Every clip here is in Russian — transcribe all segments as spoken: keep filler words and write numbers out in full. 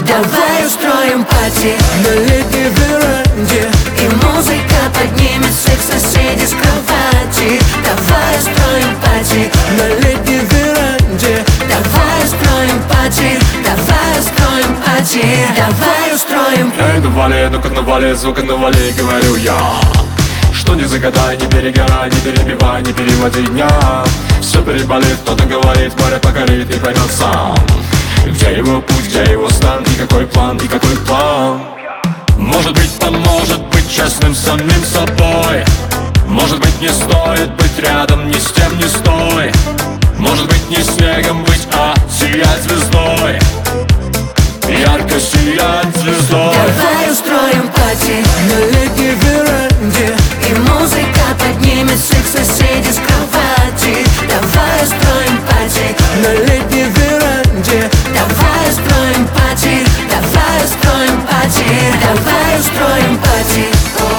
Давай устроим пати на летней веранде, и музыка поднимет всех соседей с кровати. Давай устроим пати на летней веранде, давай устроим пати, давай устроим пати, давай устроим. Эй, навали, ну-ка навали, звук навали, говорю я. Что не загадай, не перегорай, не перебивай, не переводи дня. Все переболит, кто-то говорит, море покорит и поймет сам. Где его путь, где его стан, и какой план, и какой план. Может быть, поможет быть честным самим собой. Может быть, не стоит быть рядом ни с тем, ни с той. Может быть, не снегом быть, а сиять звездой. Ярко сиять звездой. Давай устроим пати на летней веранде, и музыка поднимет всех соседей с кровати. Давай устроим пати на летней веранде, давай устроим пати, давай устроим пати, давай устроим пати.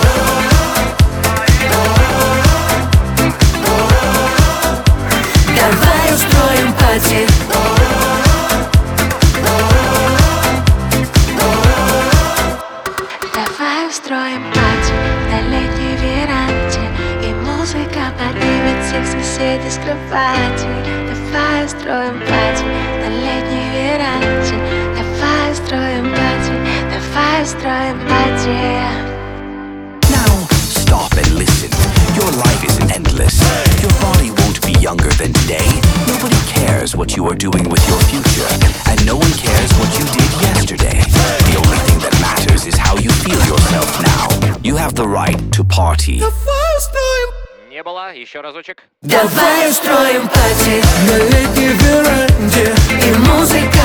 Давай устроим пати. Давай устроим пати на летней веранде, и музыка поднимет всех соседей с кровати. Давай устроим пати на летней веранде, давай устроим пати, давай устроим пати. Now stop and listen. Your life isn't endless. Your body won't be younger than today. Nobody cares what you are doing with your future, and no one cares what you did yesterday. The only thing that matters is how you feel yourself now. You have the right to party. Не было, еще разочек. Давай устроим пати на летней веранде, и музыка